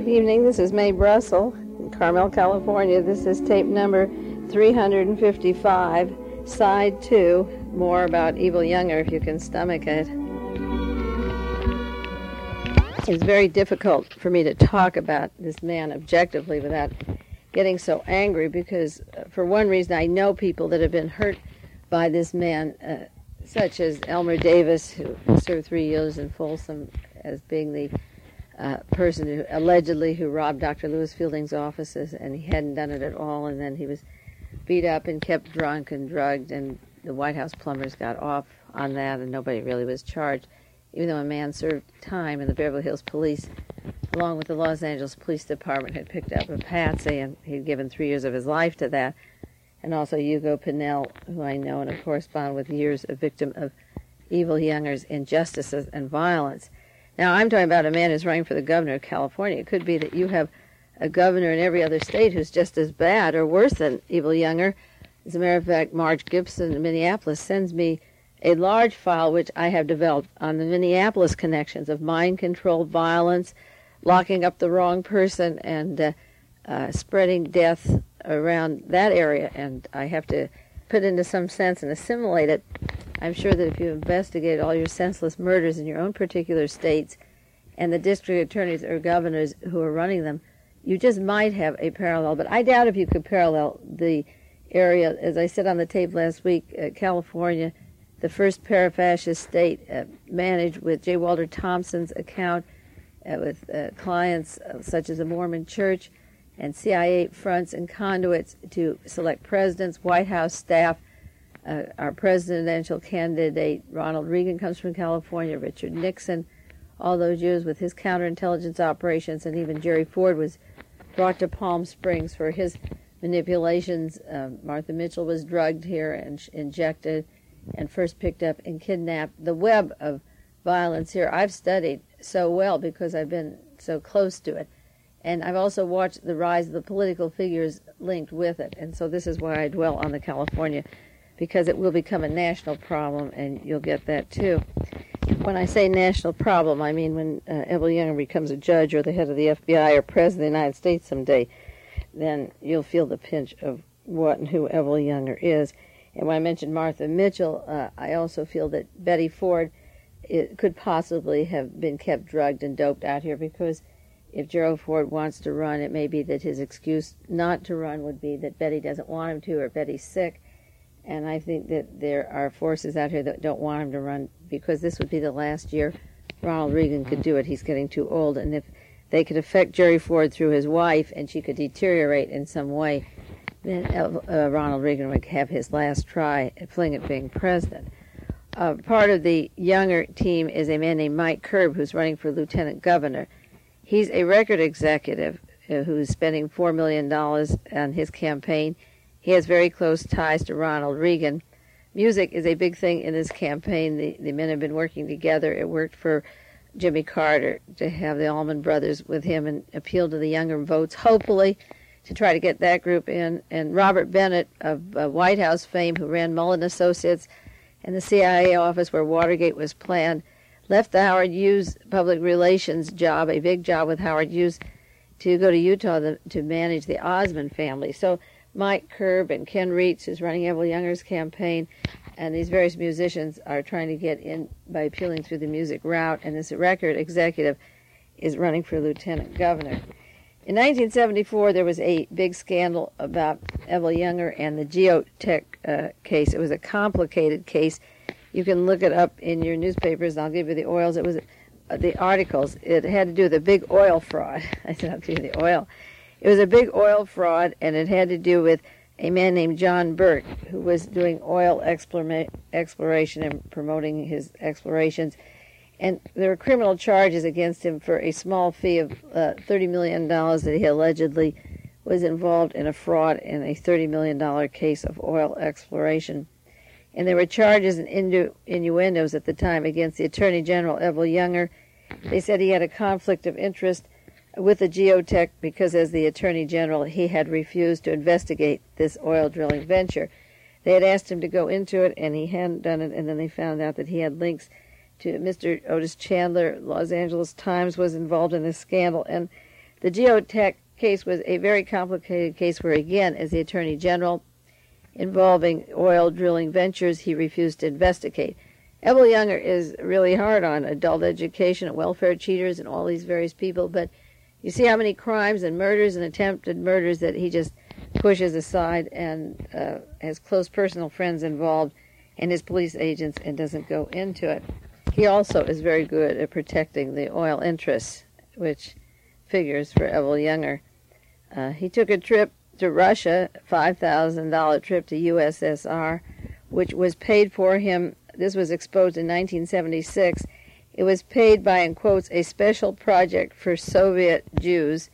evening. This is Mae Brussel in Carmel, California. This is tape number 355, side 2, more about Evil Younger, if you can stomach it. It's very difficult for me to talk about this man objectively without getting so angry because, for one reason, I know people that have been hurt by this man, such as Elmer Davis, who served 3 years in Folsom as being the person who allegedly robbed Dr. Lewis Fielding's offices, and he hadn't done it at all, and then he was beat up and kept drunk and drugged, and the White House plumbers got off on that, and nobody really was charged, even though a man served time, and the Beverly Hills Police, along with the Los Angeles Police Department, had picked up a patsy, and he'd given 3 years of his life to that. And also Hugo Pinnell, who I know and have corresponded with years, a victim of Evil Younger's injustices and violence. Now, I'm talking about a man who's running for the governor of California. It could be that you have a governor in every other state who's just as bad or worse than Evil Younger. As a matter of fact, Marge Gibson in Minneapolis sends me a large file which I have developed on the Minneapolis connections of mind-controlled violence, locking up the wrong person, and spreading death around that area, and I have to put into some sense and assimilate it. I'm sure that if you investigate all your senseless murders in your own particular states and the district attorneys or governors who are running them, you just might have a parallel. But I doubt if you could parallel the area, as I said on the tape last week, California, the first parafascist state, managed with J. Walter Thompson's account, with clients such as the Mormon Church, and CIA fronts and conduits to select presidents, White House staff. Our presidential candidate, Ronald Reagan, comes from California, Richard Nixon, all those years with his counterintelligence operations, and even Jerry Ford was brought to Palm Springs for his manipulations. Martha Mitchell was drugged here and injected and first picked up and kidnapped. The web of violence here I've studied so well because I've been so close to it. And I've also watched the rise of the political figures linked with it. And so this is why I dwell on the California, because it will become a national problem, and you'll get that too. When I say national problem, I mean when Evil Younger becomes a judge or the head of the FBI or president of the United States someday, then you'll feel the pinch of what and who Evil Younger is. And when I mentioned Martha Mitchell, I also feel that Betty Ford could possibly have been kept drugged and doped out here, because if Gerald Ford wants to run, it may be that his excuse not to run would be that Betty doesn't want him to, or Betty's sick. And I think that there are forces out here that don't want him to run, because this would be the last year Ronald Reagan could do it. He's getting too old. And if they could affect Jerry Ford through his wife and she could deteriorate in some way, then Ronald Reagan would have his last try at fling at being president. Part of the Younger team is a man named Mike Curb, who's running for lieutenant governor. He's a record executive who's spending $4 million on his campaign. He has very close ties to Ronald Reagan. Music is a big thing in this campaign. The men have been working together. It worked for Jimmy Carter to have the Allman Brothers with him and appeal to the younger votes, hopefully, to try to get that group in. And Robert Bennett of White House fame, who ran Mullen Associates and the CIA office where Watergate was planned, left the Howard Hughes public relations job, a big job with Howard Hughes, to go to Utah to manage the Osmond family. So Mike Curb and Ken Reitz, who's running Evil Younger's campaign, and these various musicians are trying to get in by appealing through the music route, and this record executive is running for lieutenant governor. In 1974, there was a big scandal about Evil Younger and the Geotech case. It was a complicated case. You can look it up in your newspapers, and I'll give you the oils. It was the articles. It had to do with a big oil fraud. I said, I'll give you the oil. It was a big oil fraud, and it had to do with a man named John Burke, who was doing oil exploration and promoting his explorations. And there were criminal charges against him for a small fee of $30 million that he allegedly was involved in a fraud in a $30 million case of oil exploration. And there were charges and innuendos at the time against the Attorney General, Evil Younger. They said he had a conflict of interest with the Geotech because, as the Attorney General, he had refused to investigate this oil drilling venture. They had asked him to go into it, and he hadn't done it, and then they found out that he had links to Mr. Otis Chandler. Los Angeles Times was involved in this scandal, and The Geotech case was a very complicated case where, again, as the Attorney General, involving oil drilling ventures, he refused to investigate. Evel Younger is really hard on adult education and welfare cheaters and all these various people, but you see how many crimes and murders and attempted murders that he just pushes aside and has close personal friends involved and his police agents and doesn't go into it. He also is very good at protecting the oil interests, which figures for Evel Younger. He took a trip to Russia, $5,000 trip to USSR, which was paid for him. This was exposed in 1976. It was paid by, in quotes, a special project for Soviet Jews,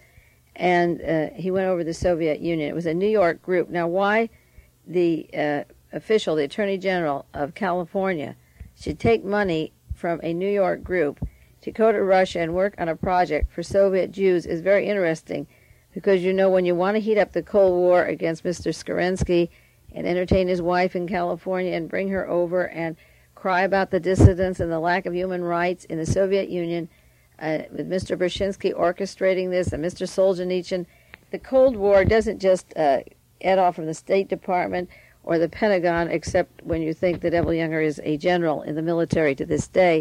and he went over to the Soviet Union. It was a New York group. Now, why the official, the Attorney General of California, should take money from a New York group to go to Russia and work on a project for Soviet Jews is very interesting, because, you know, when you want to heat up the Cold War against Mr. Kerensky and entertain his wife in California and bring her over and cry about the dissidents and the lack of human rights in the Soviet Union, with Mr. Brzezinski orchestrating this and Mr. Solzhenitsyn, the Cold War doesn't just add off from the State Department or the Pentagon, except when you think that Evel Younger is a general in the military to this day.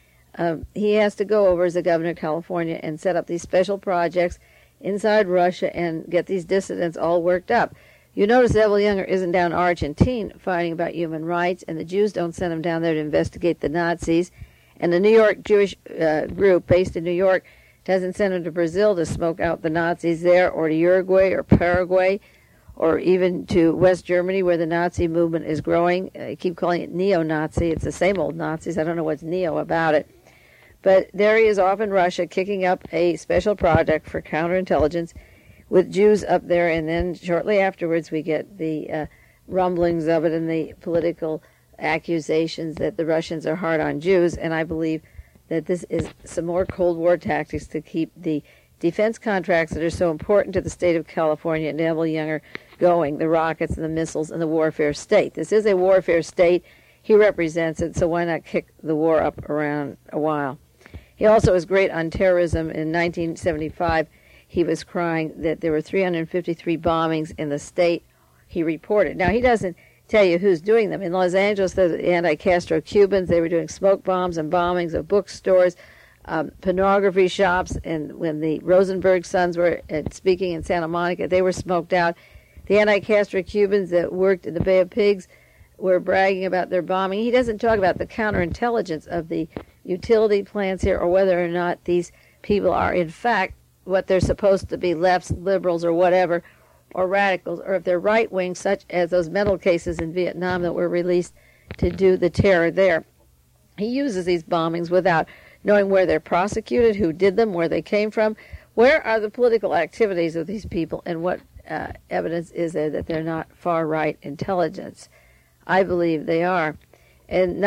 He has to go over as the governor of California and set up these special projects inside Russia and get these dissidents all worked up. You notice Evel Younger isn't down in Argentina fighting about human rights, and the Jews don't send him down there to investigate the Nazis, and the New York Jewish group based in New York doesn't send him to Brazil to smoke out the Nazis there, or to Uruguay or Paraguay, or even to West Germany where the Nazi movement is growing. I keep calling it neo-Nazi. It's the same old Nazis. I don't know what's neo about it. But there he is off in Russia kicking up a special project for counterintelligence with Jews up there, and then shortly afterwards we get the rumblings of it and the political accusations that the Russians are hard on Jews, and I believe that this is some more Cold War tactics to keep the defense contracts that are so important to the state of California and Evel Younger going, the rockets and the missiles and the warfare state. This is a warfare state. He represents it, so why not kick the war up around a while? He also was great on terrorism. In 1975, he was crying that there were 353 bombings in the state he reported. Now, he doesn't tell you who's doing them. In Los Angeles, the anti-Castro Cubans, they were doing smoke bombs and bombings of bookstores, pornography shops, and when the Rosenberg sons were speaking in Santa Monica, they were smoked out. The anti-Castro Cubans that worked in the Bay of Pigs were bragging about their bombing. He doesn't talk about the counterintelligence of the utility plants here, or whether or not these people are in fact what they're supposed to be, lefts, liberals, or whatever, or radicals, or if they're right-wing, such as those mental cases in Vietnam that were released to do the terror there. He uses these bombings without knowing where they're prosecuted, who did them, where they came from, where are the political activities of these people, and what evidence is there that they're not far-right intelligence. I believe they are. In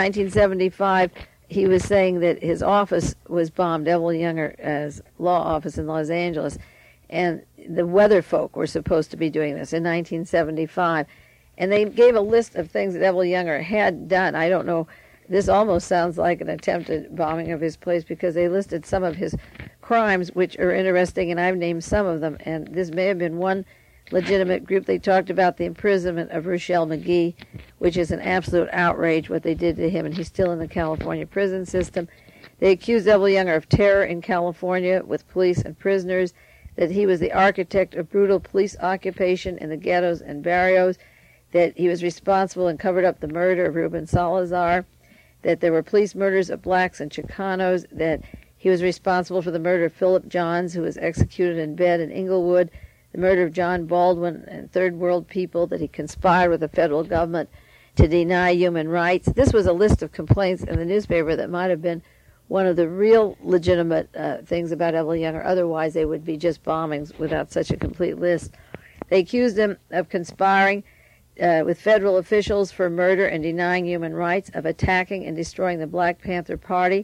1975, he was saying that his office was bombed, Evel Younger's law office in Los Angeles, and the weather folk were supposed to be doing this in 1975. And they gave a list of things that Evel Younger had done. I don't know, this almost sounds like an attempted bombing of his place, because they listed some of his crimes, which are interesting, and I've named some of them, and this may have been one legitimate group. They talked about the imprisonment of Ruchell Magee, which is an absolute outrage what they did to him, and he's still in the California prison system. They accused Evel Younger of terror in California with police and prisoners, that he was the architect of brutal police occupation in the ghettos and barrios, that he was responsible and covered up the murder of Ruben Salazar, that there were police murders of blacks and Chicanos, that he was responsible for the murder of Philip Johns, who was executed in bed in Inglewood, the murder of John Baldwin and Third World people, that he conspired with the federal government to deny human rights. This was a list of complaints in the newspaper that might have been one of the real legitimate things about Evel Younger. Otherwise, they would be just bombings without such a complete list. They accused him of conspiring with federal officials for murder and denying human rights, of attacking and destroying the Black Panther Party,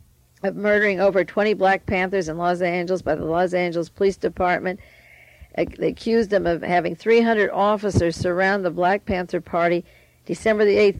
of murdering over 20 Black Panthers in Los Angeles by the Los Angeles Police Department. They accused him of having 300 officers surround the Black Panther Party December the 8th,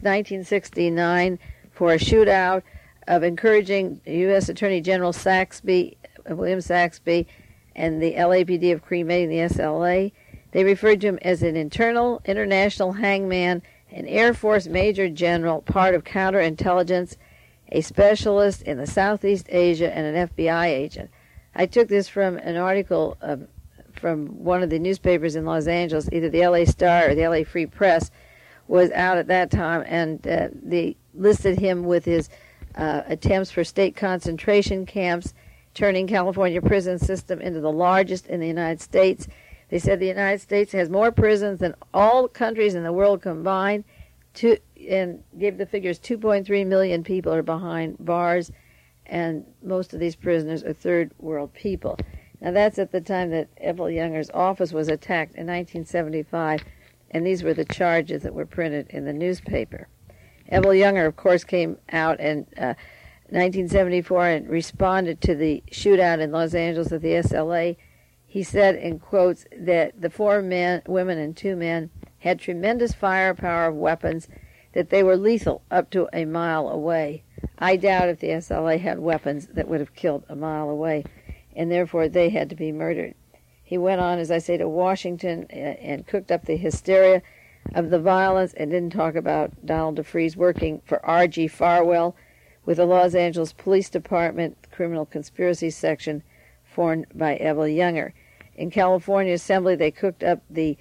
1969, for a shootout, of encouraging U.S. Attorney General William Saxby, and the LAPD of cremating the SLA. They referred to him as an international hangman, an Air Force Major General, part of counterintelligence, a specialist in the Southeast Asia, and an FBI agent. I took this from an article from one of the newspapers in Los Angeles, either the LA Star or the LA Free Press was out at that time, and they listed him with his attempts for state concentration camps, turning California prison system into the largest in the United States. They said the United States has more prisons than all countries in the world combined, and gave the figures 2.3 million people are behind bars, and most of these prisoners are third world people. Now that's at the time that Evel Younger's office was attacked in 1975, and these were the charges that were printed in the newspaper. Evel Younger, of course, came out in 1974 and responded to the shootout in Los Angeles at the SLA. He said, in quotes, that the 4 women and 2 men had tremendous firepower of weapons, that they were lethal up to a mile away. I doubt if the SLA had weapons that would have killed a mile away, and therefore they had to be murdered. He went on, as I say, to Washington and cooked up the hysteria of the violence and didn't talk about Donald DeFreeze working for R.G. Farwell with the Los Angeles Police Department Criminal Conspiracy Section formed by Evel Younger. In California Assembly, they cooked up the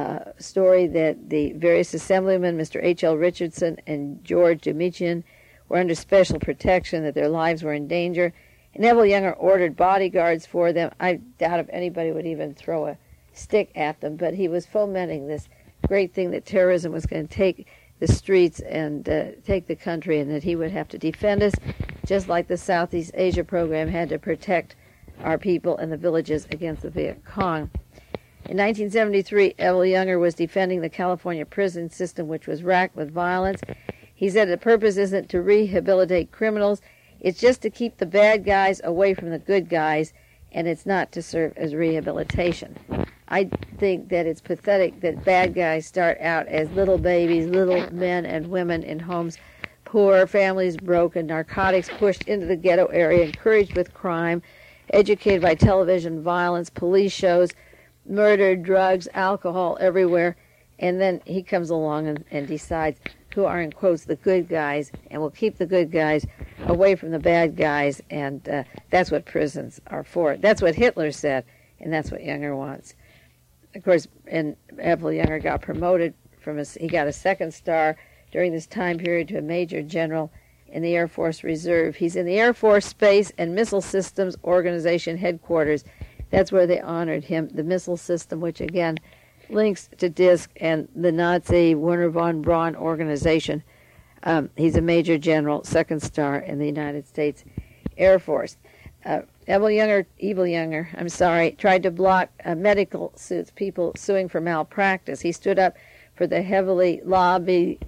story that the various assemblymen, Mr. H.L. Richardson and George Demichian, were under special protection, that their lives were in danger. And Evel Younger ordered bodyguards for them. I doubt if anybody would even throw a stick at them, but he was fomenting this great thing that terrorism was going to take the streets and take the country, and that he would have to defend us, just like the Southeast Asia program had to protect our people and the villages against the Viet Cong. In 1973, Evel Younger was defending the California prison system, which was racked with violence. He said the purpose isn't to rehabilitate criminals, it's just to keep the bad guys away from the good guys, and it's not to serve as rehabilitation. I think that it's pathetic that bad guys start out as little babies, little men and women in homes, poor, families broken, narcotics pushed into the ghetto area, encouraged with crime, educated by television violence, police shows, murder, drugs, alcohol everywhere, and then he comes along and decides who are, in quotes, the good guys, and will keep the good guys away from the bad guys, and that's what prisons are for. That's what Hitler said, and that's what Younger wants. Of course, and Evel Younger got promoted he got a 2nd star during this time period to a Major General in the Air Force Reserve. He's in the Air Force Space and Missile Systems Organization headquarters. That's where they honored him, the missile system, which again links to DISC and the Nazi Werner von Braun organization. He's a Major General, 2nd star in the United States Air Force. Evel Younger, tried to block medical suits, people suing for malpractice. He stood up for the heavily lobbied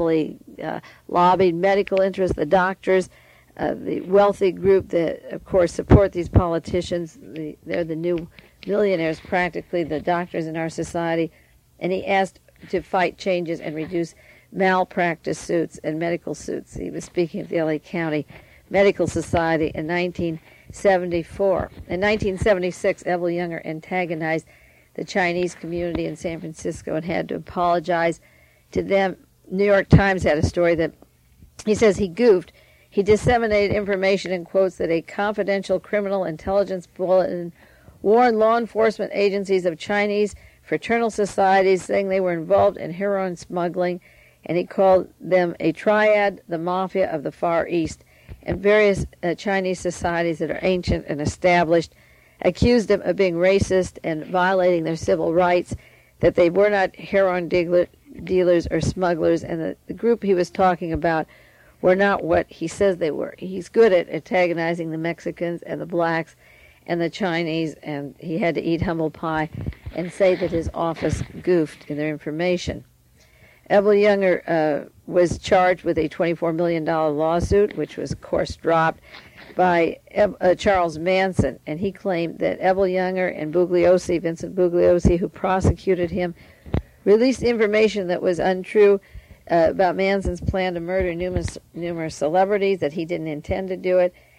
medical interests, the doctors, the wealthy group that, of course, support these politicians. They're the new millionaires, practically, the doctors in our society. And he asked to fight changes and reduce malpractice suits and medical suits. He was speaking at the LA County Medical Society in 1974. In 1976, Evel Younger antagonized the Chinese community in San Francisco and had to apologize to them. New York Times had a story that he says he goofed. He disseminated information in quotes that a confidential criminal intelligence bulletin warned law enforcement agencies of Chinese fraternal societies, saying they were involved in heroin smuggling, and he called them a triad, the mafia of the Far East, and various Chinese societies that are ancient and established, accused them of being racist and violating their civil rights, that they were not heroin dealers or smugglers, and the group he was talking about were not what he says they were. He's good at antagonizing the Mexicans and the blacks and the Chinese, and he had to eat humble pie and say that his office goofed in their information. Evel Younger was charged with a $24 million lawsuit, which was, of course, dropped by Charles Manson, and he claimed that Evel Younger and Vincent Bugliosi, who prosecuted him, released information that was untrue about Manson's plan to murder numerous celebrities, that he didn't intend to do it,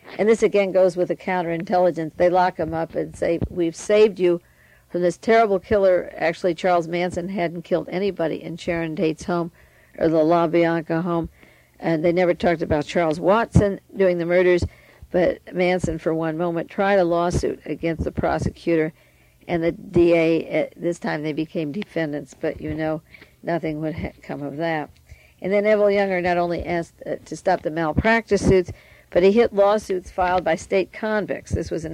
And this again goes with the counterintelligence. They lock him up and say, we've saved you from this terrible killer. Actually, Charles Manson hadn't killed anybody in Sharon Tate's home or the LaBianca home. And they never talked about Charles Watson doing the murders. But Manson, for one moment, tried a lawsuit against the prosecutor and the DA. This time they became defendants, but nothing would come of that. And then Neville Younger not only asked to stop the malpractice suits, but he hit lawsuits filed by state convicts. This was in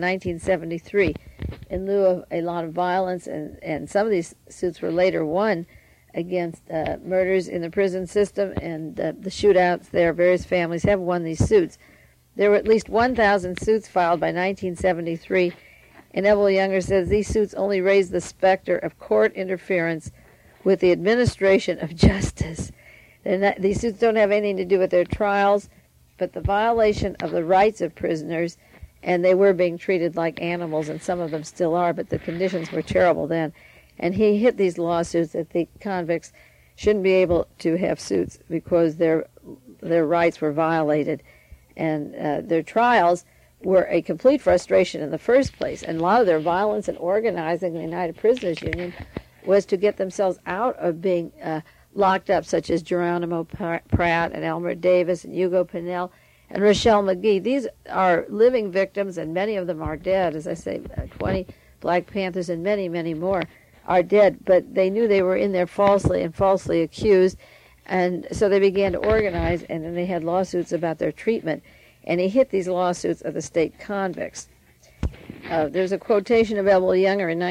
1973 in lieu of a lot of violence, and some of these suits were later won against murders in the prison system and the shootouts there. Various families have won these suits. There were at least 1,000 suits filed by 1973, and Neville Younger says these suits only raise the specter of court interference with the administration of justice. These suits don't have anything to do with their trials, but the violation of the rights of prisoners, and they were being treated like animals, and some of them still are, but the conditions were terrible then. And he hit these lawsuits that the convicts shouldn't be able to have suits because their rights were violated. And their trials were a complete frustration in the first place. And a lot of their violence and organizing the United Prisoners Union was to get themselves out of being locked up, such as Geronimo Pratt and Elmer Davis and Hugo Pinnell and Rochelle McGee. These are living victims, and many of them are dead. As I say, 20 Black Panthers and many, many more are dead. But they knew they were in there falsely and falsely accused, and so they began to organize, and then they had lawsuits about their treatment. And he hit these lawsuits of the state convicts. There's a quotation of Neville Younger in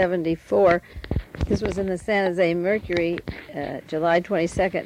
1974. This was in the San Jose Mercury, July 22nd,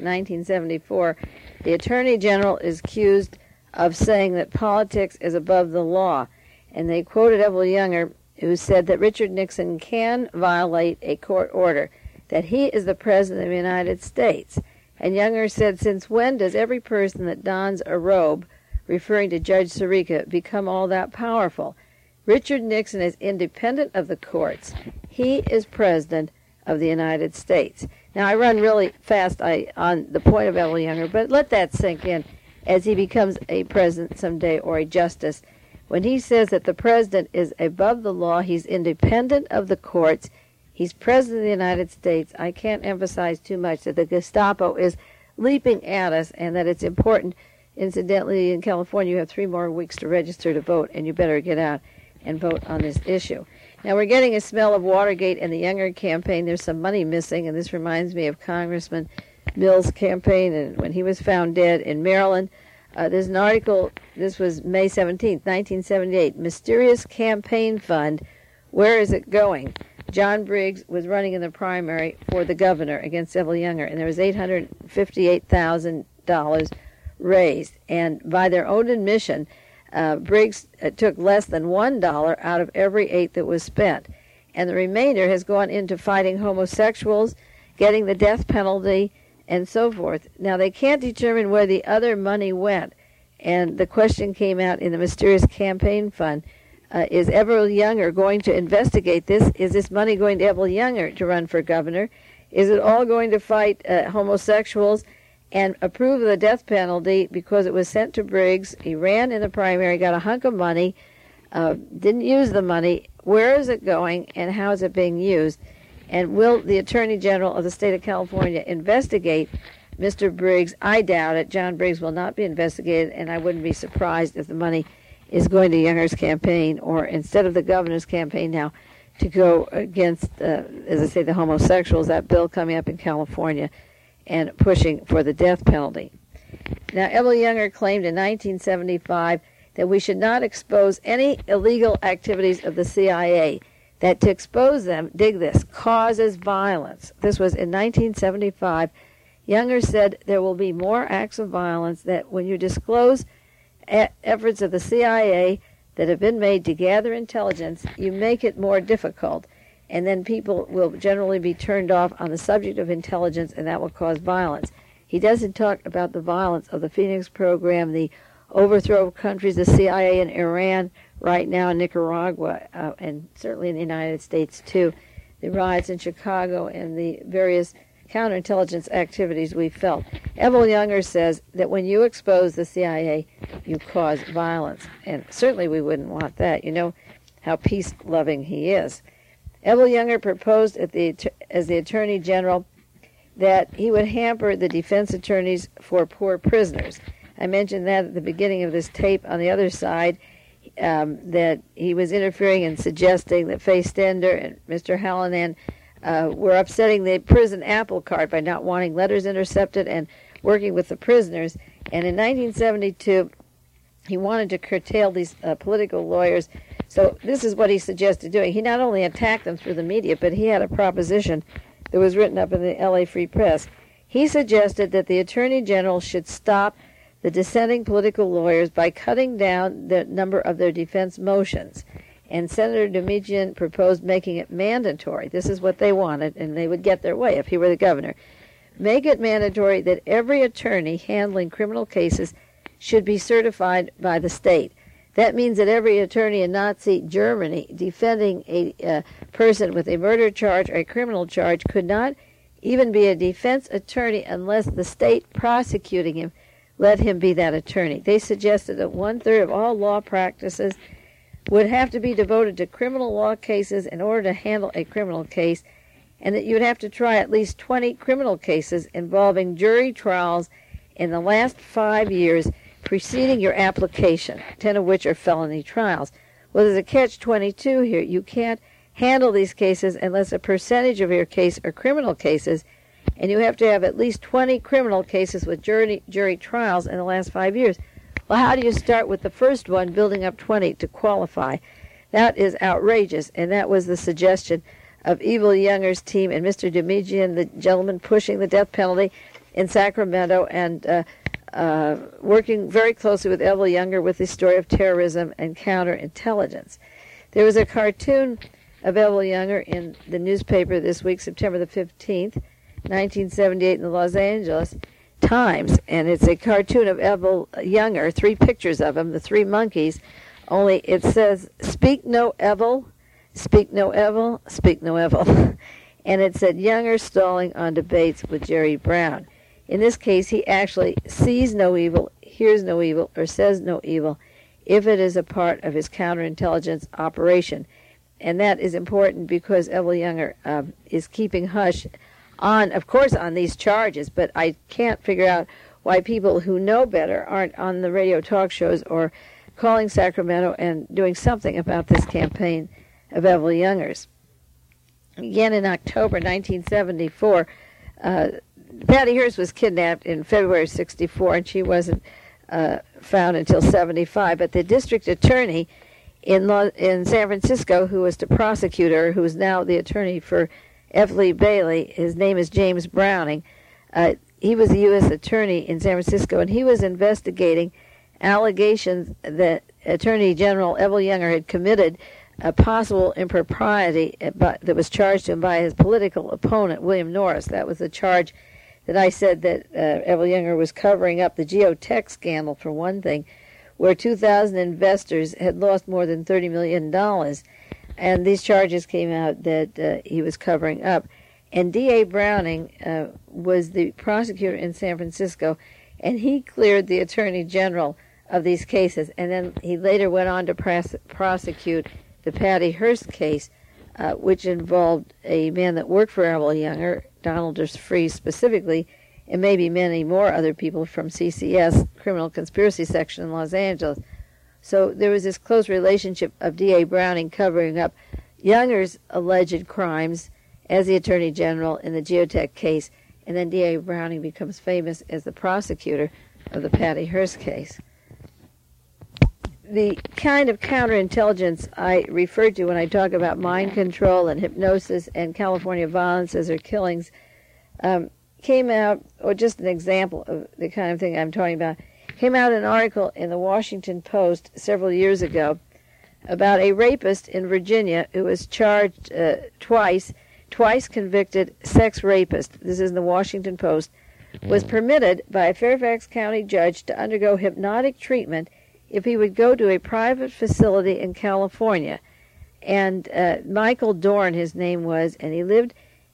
1974. The Attorney General is accused of saying that politics is above the law. And they quoted Neville Younger, who said that Richard Nixon can violate a court order, that he is the President of the United States. And Younger said, since when does every person that dons a robe, referring to Judge Sirica, become all that powerful? Richard Nixon is independent of the courts. He is President of the United States. Now, I run really fast on the point of Neville Younger, but let that sink in as he becomes a president someday or a justice. When he says that the president is above the law, he's independent of the courts, he's President of the United States, I can't emphasize too much that the Gestapo is leaping at us and that it's important. Incidentally, in California, you have 3 more weeks to register to vote, and you better get out and vote on this issue. Now, we're getting a smell of Watergate and the Younger campaign. There's some money missing, and this reminds me of Congressman Mills' campaign and when he was found dead in Maryland. There's an article, this was May 17th, 1978, Mysterious Campaign Fund, where is it going? John Briggs was running in the primary for the governor against Neville Younger, and there was $858,000 raised. And by their own admission, Briggs took less than $1 out of every 8 that was spent. And the remainder has gone into fighting homosexuals, getting the death penalty, and so forth. Now, they can't determine where the other money went. And the question came out in the Mysterious Campaign Fund. Is Neville Younger going to investigate this? Is this money going to Neville Younger to run for governor? Is it all going to fight homosexuals and approve of the death penalty because it was sent to Briggs? He ran in the primary, got a hunk of money, didn't use the money. Where is it going, and how is it being used? And will the Attorney General of the state of California investigate Mr. Briggs? I doubt it. John Briggs will not be investigated, and I wouldn't be surprised if the money is going to Younger's campaign, or instead of the governor's campaign now, to go against, as I say, the homosexuals, that bill coming up in California, and pushing for the death penalty. Now, Neville Younger claimed in 1975 that we should not expose any illegal activities of the CIA, that to expose them, dig this, causes violence. This was in 1975. Younger said there will be more acts of violence, that when you disclose efforts of the CIA that have been made to gather intelligence, you make it more difficult, and then people will generally be turned off on the subject of intelligence, and that will cause violence. He doesn't talk about the violence of the Phoenix program, the overthrow of countries, the CIA in Iran, right now in Nicaragua, and certainly in the United States too, the riots in Chicago and the various counterintelligence activities we felt. Evel Younger says that when you expose the CIA, you cause violence. And certainly we wouldn't want that. You know how peace-loving he is. Evel Younger proposed as the Attorney General that he would hamper the defense attorneys for poor prisoners. I mentioned that at the beginning of this tape. On the other side, that he was interfering and suggesting that Faye Stender and Mr. Hallinan were upsetting the prison apple cart by not wanting letters intercepted and working with the prisoners. And in 1972, he wanted to curtail these political lawyers. So this is what he suggested doing. He not only attacked them through the media, but he had a proposition that was written up in the LA Free Press. He suggested that the Attorney General should stop the dissenting political lawyers by cutting down the number of their defense motions. And Senator Demichian proposed making it mandatory. This is what they wanted, and they would get their way if he were the governor. Make it mandatory that every attorney handling criminal cases should be certified by the state. That means that every attorney in Nazi Germany defending a person with a murder charge or a criminal charge could not even be a defense attorney unless the state prosecuting him let him be that attorney. They suggested that 1/3 of all law practices would have to be devoted to criminal law cases in order to handle a criminal case, and that you would have to try at least 20 criminal cases involving jury trials in the last 5 years preceding your application, 10 of which are felony trials. Well, there's a catch-22 here. You can't handle these cases unless a percentage of your case are criminal cases, and you have to have at least 20 criminal cases with jury trials in the last 5 years. Well, how do you start with the first one, building up 20 to qualify? That is outrageous, and that was the suggestion of Evel Younger's team and Mr. Demichian, the gentleman pushing the death penalty in Sacramento, and working very closely with Evel Younger with the story of terrorism and counterintelligence. There was a cartoon of Evel Younger in the newspaper this week, September the 15th, 1978, in the Los Angeles Times, and it's a cartoon of Evel Younger, 3 pictures of him, the 3 monkeys, only it says, "Speak no Evel, speak no Evel, speak no Evel." And it said, Younger stalling on debates with Jerry Brown. In this case, he actually sees no evil, hears no evil, or says no evil if it is a part of his counterintelligence operation. And that is important because Evel Younger is keeping hush on, of course, on these charges, but I can't figure out why people who know better aren't on the radio talk shows or calling Sacramento and doing something about this campaign of Evel Younger's. Again, in October 1974, Patty Hearst was kidnapped in February 64, and she wasn't found until 75. But the district attorney in San Francisco, who was to prosecute her, who is now the attorney for F. Lee Bailey, his name is James Browning. He was the U.S. attorney in San Francisco, and he was investigating allegations that Attorney General Evel Younger had committed a possible impropriety that was charged to him by his political opponent, William Norris. That was the charge that I said that Evel Younger was covering up the geotech scandal, for one thing, where 2,000 investors had lost more than $30 million. And these charges came out that he was covering up. And D.A. Browning was the prosecutor in San Francisco, and he cleared the Attorney General of these cases. And then he later went on to prosecute the Patty Hearst case, which involved a man that worked for Evel Younger, Donald DeFreeze specifically, and maybe many more other people from CCS, Criminal Conspiracy Section in Los Angeles. So there was this close relationship of D.A. Browning covering up Younger's alleged crimes as the Attorney General in the geotech case, and then D.A. Browning becomes famous as the prosecutor of the Patty Hearst case. The kind of counterintelligence I referred to when I talk about mind control and hypnosis and California violences or killings came out, or just an example of the kind of thing I'm talking about, came out an article in the Washington Post several years ago about a rapist in Virginia who was charged twice convicted sex rapist. This is in the Washington Post, was permitted by a Fairfax County judge to undergo hypnotic treatment if he would go to a private facility in California. And Michael Dorn, his name was, and he lived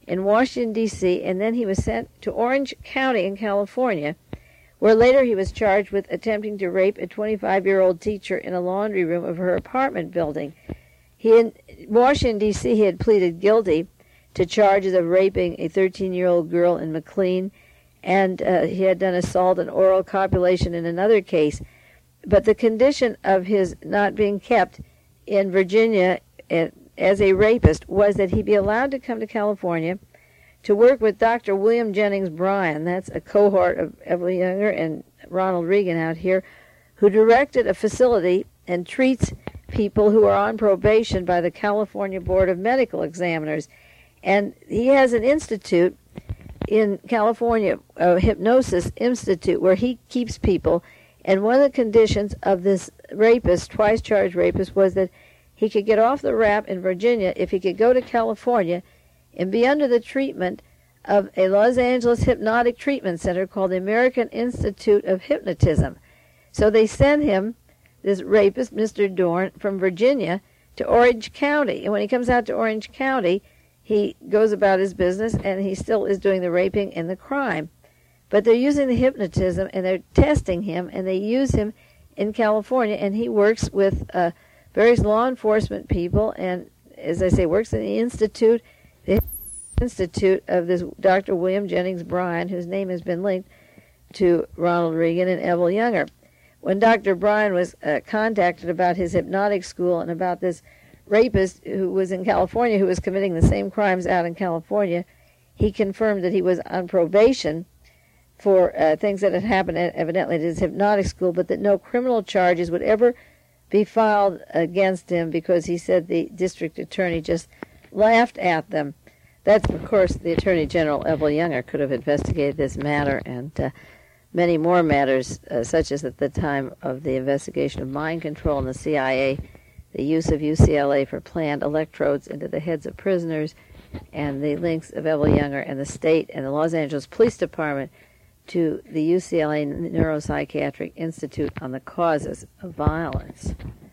in Washington, D.C., and then he was sent to Orange County in California, where later he was charged with attempting to rape a 25-year-old teacher in a laundry room of her apartment building. In Washington, D.C., he had pleaded guilty to charges of raping a 13-year-old girl in McLean, and he had done assault and oral copulation in another case. But the condition of his not being kept in Virginia as a rapist was that he be allowed to come to California to work with Dr. William Jennings Bryan. That's a cohort of Evelyn Younger and Ronald Reagan out here, who directed a facility and treats people who are on probation by the California Board of Medical Examiners. And he has an institute in California, a hypnosis institute, where he keeps people. And one of the conditions of this rapist, twice charged rapist, was that he could get off the rap in Virginia if he could go to California and be under the treatment of a Los Angeles hypnotic treatment center called the American Institute of Hypnotism. So they sent him, this rapist, Mr. Dorn, from Virginia to Orange County. And when he comes out to Orange County, he goes about his business, and he still is doing the raping and the crime. But they're using the hypnotism, and they're testing him, and they use him in California, and he works with various law enforcement people, and, as I say, works in the institute of this Dr. William Jennings Bryan, whose name has been linked to Ronald Reagan and Evelyn Younger. When Dr. Bryan was contacted about his hypnotic school and about this rapist who was in California, who was committing the same crimes out in California, he confirmed that he was on probation for things that had happened evidently at his hypnotic school, but that no criminal charges would ever be filed against him because he said the district attorney just laughed at them. That's, of course, the Attorney General, Evelyn Younger, could have investigated this matter and many more matters, such as at the time of the investigation of mind control in the CIA, the use of UCLA for planned electrodes into the heads of prisoners, and the links of Evelyn Younger and the state and the Los Angeles Police Department to the UCLA Neuropsychiatric Institute on the causes of violence.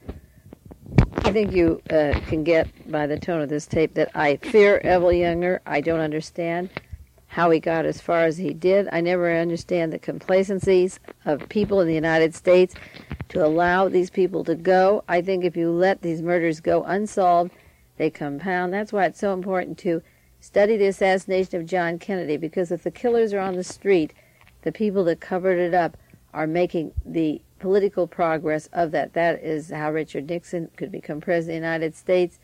I think you can get by the tone of this tape that I fear Evelyn Younger. I don't understand how he got as far as he did. I never understand the complacencies of people in the United States to allow these people to go. I think if you let these murders go unsolved, they compound. That's why it's so important to study the assassination of John Kennedy, because if the killers are on the street, the people that covered it up are making the political progress of that. That is how Richard Nixon could become president of the United States.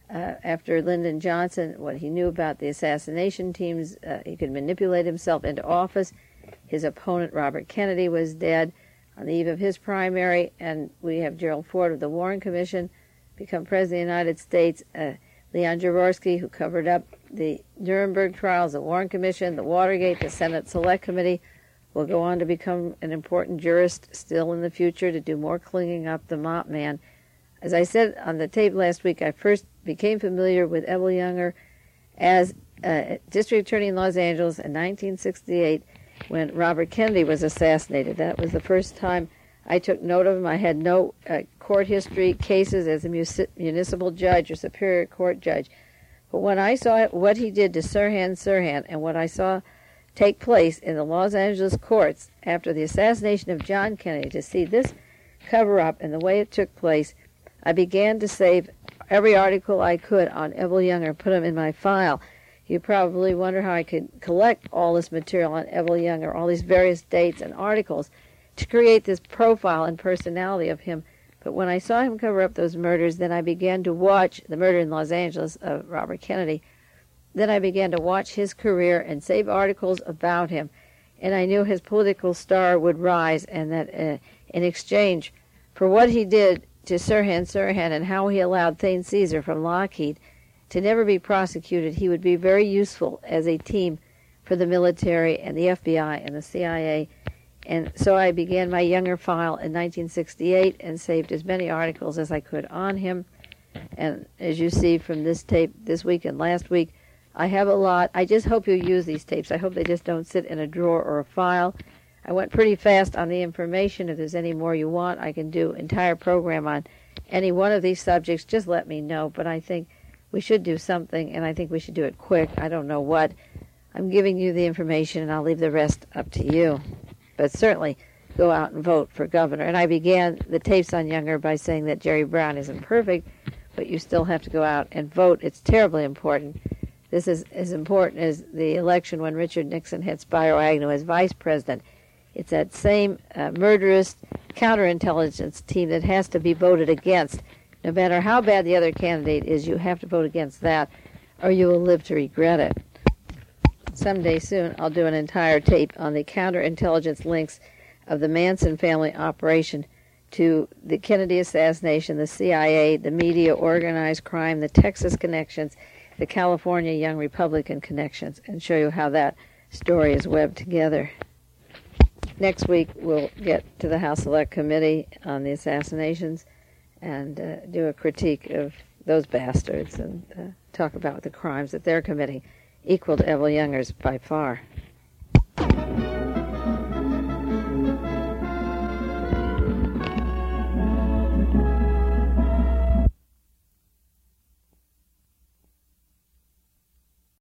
After Lyndon Johnson, what he knew about the assassination teams, he could manipulate himself into office. His opponent, Robert Kennedy, was dead on the eve of his primary, and we have Gerald Ford of the Warren Commission become president of the United States. Leon Jaworski, who covered up the Nuremberg trials, the Warren Commission, the Watergate, the Senate Select Committee, will go on to become an important jurist still in the future to do more cleaning up the mop man. As I said on the tape last week, I first became familiar with Evelyn Younger as district attorney in Los Angeles in 1968 when Robert Kennedy was assassinated. That was the first time I took note of him. I had no court history cases as a municipal judge or superior court judge. But when I saw what he did to Sirhan Sirhan and what I saw take place in the Los Angeles courts after the assassination of John Kennedy, to see this cover-up and the way it took place, I began to save every article I could on Evelyn Younger, put them in my file. You probably wonder how I could collect all this material on Evelyn Younger, all these various dates and articles, to create this profile and personality of him. But when I saw him cover up those murders, then I began to watch the murder in Los Angeles of Robert Kennedy. Then I began to watch his career and save articles about him. And I knew his political star would rise, and that in exchange for what he did to Sirhan Sirhan and how he allowed Thane Caesar from Lockheed to never be prosecuted, he would be very useful as a team for the military and the FBI and the CIA. And so I began my Younger file in 1968 and saved as many articles as I could on him. And as you see from this tape this week and last week, I have a lot. I just hope you use these tapes. I hope they just don't sit in a drawer or a file. I went pretty fast on the information. If there's any more you want, I can do an entire program on any one of these subjects. Just let me know. But I think we should do something, and I think we should do it quick. I don't know what. I'm giving you the information, and I'll leave the rest up to you. But certainly go out and vote for governor. And I began the tapes on Younger by saying that Jerry Brown isn't perfect, but you still have to go out and vote. It's terribly important. This is as important as the election when Richard Nixon had Spiro Agnew as vice president. It's that same murderous counterintelligence team that has to be voted against. No matter how bad the other candidate is, you have to vote against that, or you will live to regret it. Someday soon, I'll do an entire tape on the counterintelligence links of the Manson family operation to the Kennedy assassination, the CIA, the media, organized crime, the Texas connections, the California Young Republican connections, and show you how that story is webbed together. Next week, we'll get to the House Select Committee on the assassinations and do a critique of those bastards and talk about the crimes that they're committing, equal to Evel Younger's by far.